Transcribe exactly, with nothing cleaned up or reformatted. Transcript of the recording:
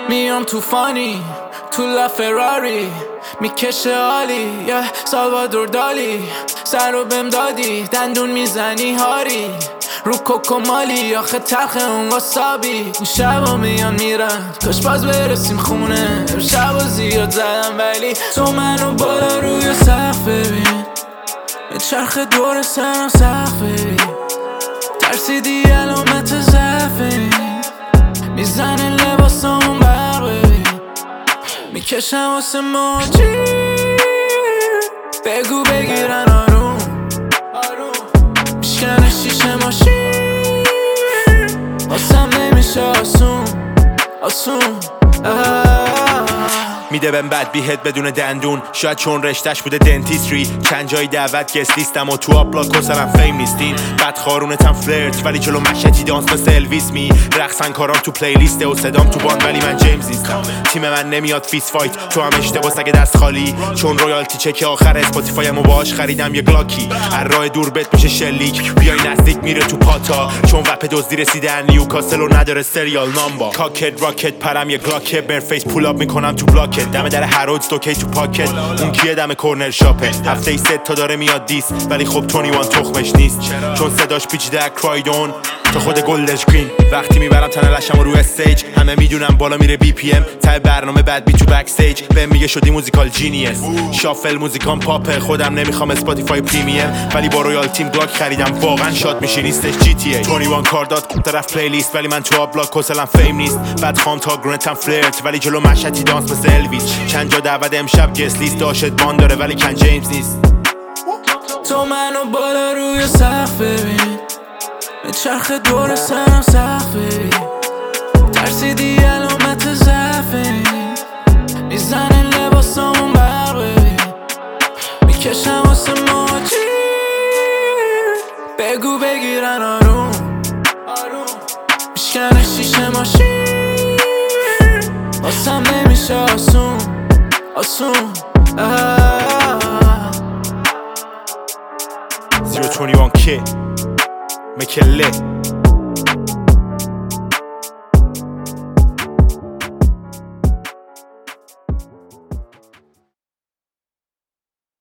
میام توفانی تو لافراری میکشه عالی یه سالوادور دالی سر رو بهم دادی دندون میزنی هاری رو کوکو مالی آخه تلخ اون واسابی این شبا میان میرن کاش باز برسیم خونه شبا زیاد زدم ولی تو منو بالا روی سقف ببین یه چرخ دور سرم سقف ببین ترسیدی علامت ضعفی میزنه لباسامون برق ببین میکشم واسه موجی بگو بگیرن آروم میشکنه شیشه ماشین واسم نمیشه آسون آسون میده بهم بد بیهت بدون دندون شاید چون رشتش بوده دنتیستری چند جای دعوت گست لیستم و تو آپلاک کسرم فیم نیستین بد خارونتم فلرت ولی جلو مشتی دانس مثل الویس می رقصن کارام تو پلیلیسته و صدام تو باند ولی من جیمز نیستم تیم من نمیاد فیس فایت تو هم اشتباس اگه دست خالی چون رویالتی چک آخر اسپاتیفای مو باش خریدم یه گلاکی هر راه دور بت میشه شلیک بیای نزدیک میره تو پاتا چون وپ دزدی رسیده نیوکاسل و نداره سریال نامبا کاکت راکت پرم یه گلاک برفیس پول اپ میکنم تو بلاک دم در هرودز دوکی تو پاکت اون کیه دم کورنر شاپه هفته ای ست تا داره میاد دیس ولی خب تونی وان تخمش نیست چون صداش پیچیده کرایدون تا خود گلدش گرین وقتی میبرم تنلشم رو استیج همه میدونم بالا میره بی پی ام تا برنامه بعد بی تو بک استیج بهم میگه شدی موزیکال جینیس شافل موزیکام پاپه خودم نمیخوام اسپاتیفای پریمیم ولی با رویال تیم بلاک خریدم واقعا شاد میشی نیستش جی تی ای تونی وان کار داد طرف پلیلیست ولی من تو آبلاک کسلم فیم نیست بعد خام تا گرنتم فلرت ولی جلو مشتی دانس مثل الویس چند جا دعوت امشب گست لیست داشت بان داره ولی کن جیمز نیست تو منو بالا روی سقف ببین یه چرخ دور سرم سقف ببین ترسیدی علامت ضعفی میزنه لباسامون برق ببین میکشم واسه موجی بگو بگیرن آروم میشکنه شیشه ماشین واسم نمیشه آسون آسون زیرو تونی وان کی مکله